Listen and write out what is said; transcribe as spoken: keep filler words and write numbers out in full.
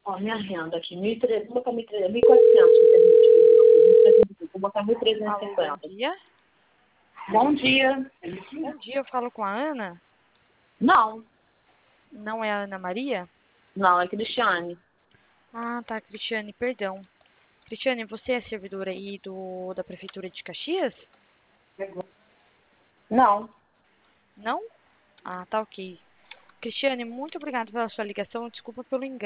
Ó, minha renda aqui, mil e trezentos, vou botar mil e trezentos, mil e quatrocentos, me permite. Vou botar mil trezentos e Alô, bom cinquenta. dia. Bom dia. Bom dia, eu falo com a Ana. Não, Não é a Ana Maria? não, é Cristiane. Ah, tá, Cristiane, perdão. Cristiane, você é servidora aí do, da Prefeitura de Caxias? Não. Não? Ah, tá ok. Cristiane, muito obrigada pela sua ligação. Desculpa pelo engano.